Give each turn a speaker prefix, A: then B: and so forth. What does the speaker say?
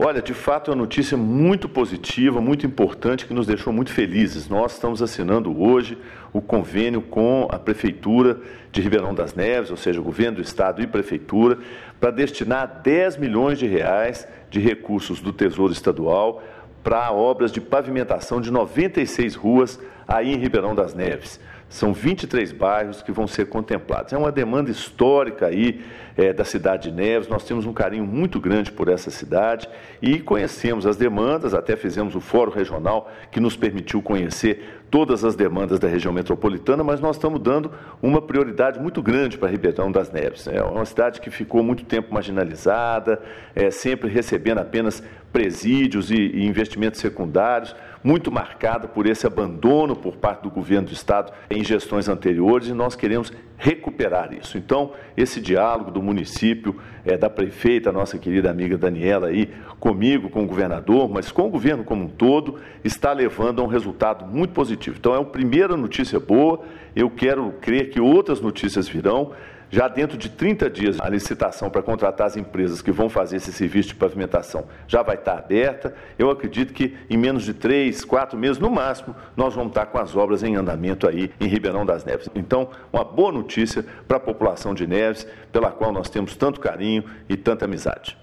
A: Olha, de fato é uma notícia muito positiva, muito importante, que nos deixou muito felizes. Nós estamos assinando hoje o convênio com a Prefeitura de Ribeirão das Neves, ou seja, o Governo do Estado e Prefeitura, para destinar 10 milhões de reais de recursos do Tesouro Estadual para obras de pavimentação de 96 ruas aí em Ribeirão das Neves. São 23 bairros que vão ser contemplados. É uma demanda histórica aí da cidade de Neves. Nós temos um carinho muito grande por essa cidade e conhecemos as demandas, até fizemos o Fórum Regional que nos permitiu conhecer todas as demandas da região metropolitana, mas nós estamos dando uma prioridade muito grande para Ribeirão das Neves. É uma cidade que ficou muito tempo marginalizada, sempre recebendo apenas presídios e investimentos secundários, muito marcada por esse abandono por parte do governo do Estado em gestões anteriores, e nós queremos recuperar isso. Então, esse diálogo do município, da prefeita, nossa querida amiga Daniela aí, comigo, com o governador, mas com o governo como um todo, está levando a um resultado muito positivo. Então, é uma primeira notícia boa, eu quero crer que outras notícias virão. Já dentro de 30 dias, a licitação para contratar as empresas que vão fazer esse serviço de pavimentação já vai estar aberta. Eu acredito que em menos de 3, 4 meses, no máximo, nós vamos estar com as obras em andamento aí em Ribeirão das Neves. Então, uma boa notícia para a população de Neves, pela qual nós temos tanto carinho e tanta amizade.